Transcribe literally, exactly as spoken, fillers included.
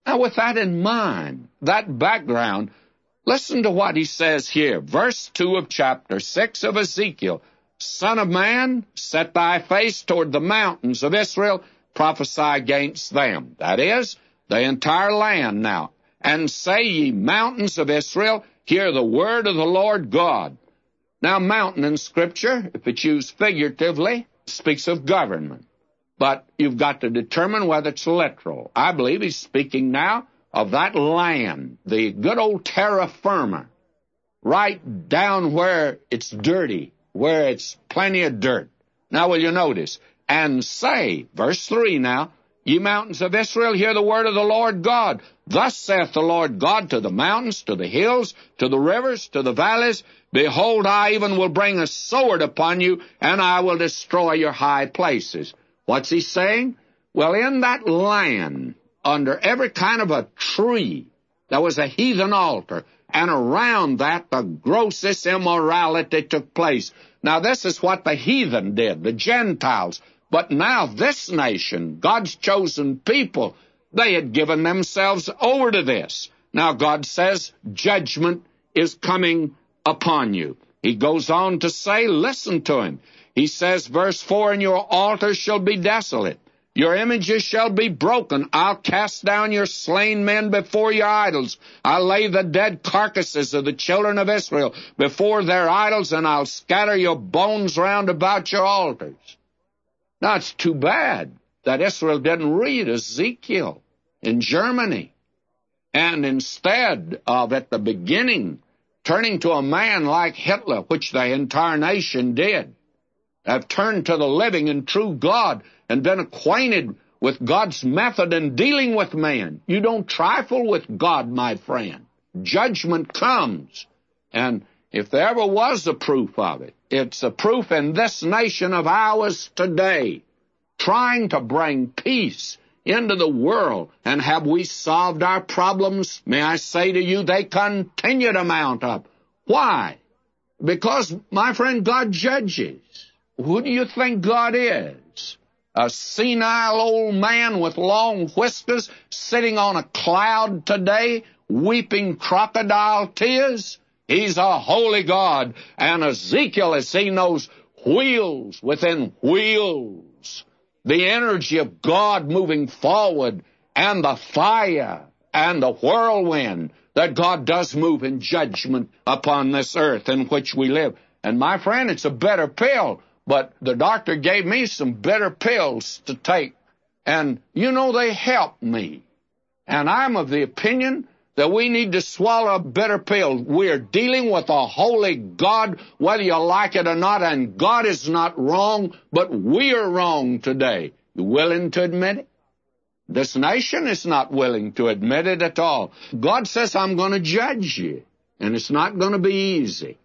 Now, with that in mind, that background, listen to what he says here. Verse two of chapter six of Ezekiel. Son of man, set thy face toward the mountains of Israel, prophesy against them. That is, the entire land now. And say, ye mountains of Israel, hear the word of the Lord God. Now, mountain in Scripture, if it's used figuratively, speaks of government. But you've got to determine whether it's literal. I believe he's speaking now of that land, the good old terra firma, right down where it's dirty, where it's plenty of dirt. Now, will you notice? And say, verse three now, ye mountains of Israel, hear the word of the Lord God. Thus saith the Lord God to the mountains, to the hills, to the rivers, to the valleys, behold, I even will bring a sword upon you, and I will destroy your high places. What's he saying? Well, in that land, under every kind of a tree, there was a heathen altar, and around that the grossest immorality took place. Now, this is what the heathen did, the Gentiles. But now this nation, God's chosen people, they had given themselves over to this. Now God says judgment is coming upon you. He goes on to say, listen to him. He says, verse four, and your altars shall be desolate. Your images shall be broken. I'll cast down your slain men before your idols. I'll lay the dead carcasses of the children of Israel before their idols, and I'll scatter your bones round about your altars. Now, it's too bad that Israel didn't read Ezekiel in Germany. And instead of, at the beginning, turning to a man like Hitler, which the entire nation did, have turned to the living and true God and been acquainted with God's method in dealing with man. You don't trifle with God, my friend. Judgment comes. And if there ever was a proof of it, it's a proof in this nation of ours today, trying to bring peace into the world. And have we solved our problems? May I say to you, they continue to mount up. Why? Because, my friend, God judges. Who do you think God is? A senile old man with long whiskers sitting on a cloud today, weeping crocodile tears? He's a holy God, and Ezekiel has seen those wheels within wheels, the energy of God moving forward, and the fire and the whirlwind that God does move in judgment upon this earth in which we live. And my friend, it's a bitter pill, but the doctor gave me some bitter pills to take, and you know they helped me. And I'm of the opinion that we need to swallow a bitter pill. We're dealing with a holy God, whether you like it or not, and God is not wrong, but we are wrong today. You willing to admit it? This nation is not willing to admit it at all. God says, I'm going to judge you, and it's not going to be easy.